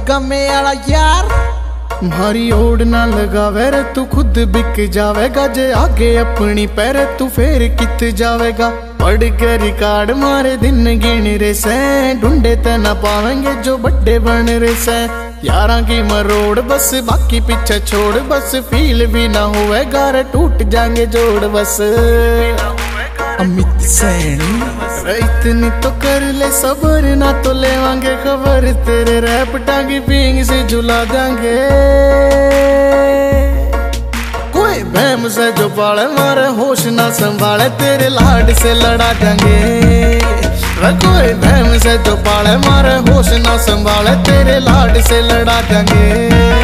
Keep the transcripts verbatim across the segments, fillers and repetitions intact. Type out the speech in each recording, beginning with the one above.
गमे आला यार मारी ओढ़ ना लगावे रे तू खुद बिक जावेगा जे आगे अपनी पैर तू फेर कित जावेगा। पढ़ के रिकॉर्ड मारे दिन गिन रे से ढूंढे ते ना पावेंगे जो बड़े बन रे से। यारा की मरोड़ बस बाकी पीछे छोड़ बस फील भी ना हुए गार टूट जाएंगे जोड़ बस। अमित सैनी इतनी तो कर ले सबर ना तो लेवांगे खबर तेरे रैप टांगी पींग से झुला देंगे। कोई बहम से जो पाले मारे होश ना संभाले तेरे लाड से लड़ा देंगे। कोई बहम से जो पाले मारे होश ना संभाले तेरे लाड से लड़ा देंगे।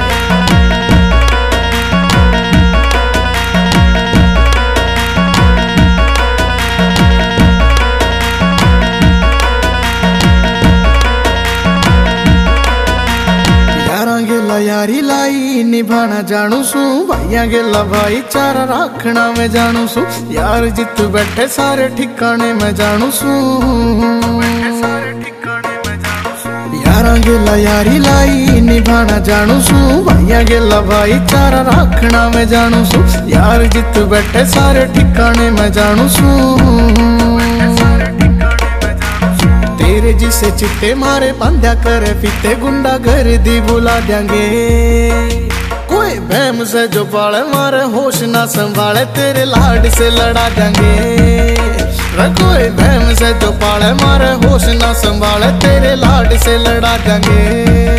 यारी लाई निभाना जानू सू भाइया गेला भाईचारा रखना मैं जानू सू। यार जित बैठे सारे ठिकाने मैं जानू सू। यारा गेला यारी लाई निभाना जानू सू भाइया गेला भाईचारा रखना मैं जानू सू। यार जित बैठे सारे ठिकाने मैं जानू सू। तेरे जिसे चिट्टे मारे बांध्या करे फीते गुंडा घर दी बुला देंगे। कोई बहम से जो पाले मारे होश ना संभाले तेरे लाड से लड़ा देंगे। कोई बहम से जो पाले मारे होश ना संभाले तेरे लाड से लड़ा देंगे।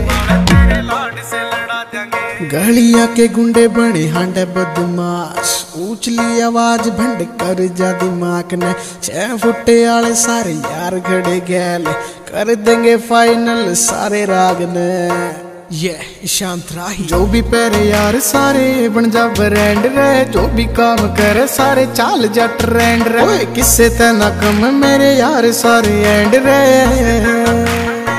गलिया के गुंडे बने हांडे बदमाश ऊंचली आवाज भंड कर जा दिमाग ने। छह फुटे आले सारे यार खड़े गैल कर देंगे फाइनल सारे राग ने। ये शांत राही जो भी पैरे यार सारे बन जा ब्रांड रे। जो भी काम करे सारे चाल जा ट्रेंड रे। किससे तना कम मेरे यार सारे एंड रे।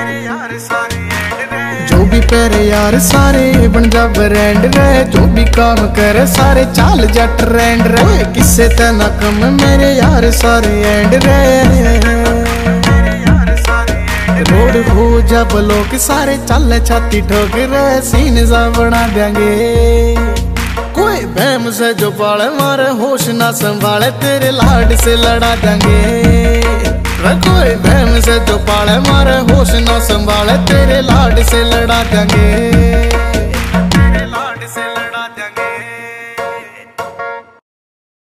जो भी पैरे यार सारे बन जा ब्रांड रे। जो भी काम करे सारे चाल जा ट्रेंड रे। किससे तना कम मेरे यार सारे एंड रे। रोड हो जा ब्लॉक सारे चल छाती ठोक रे सीन सा बना देंगे। कोई बहम से जो पाले मारे होश ना संभाले तेरे लाड से लड़ा देंगे। कोई बहम से जो पाले मारे होश ना संभाले तेरे लाड से लड़ा देंगे।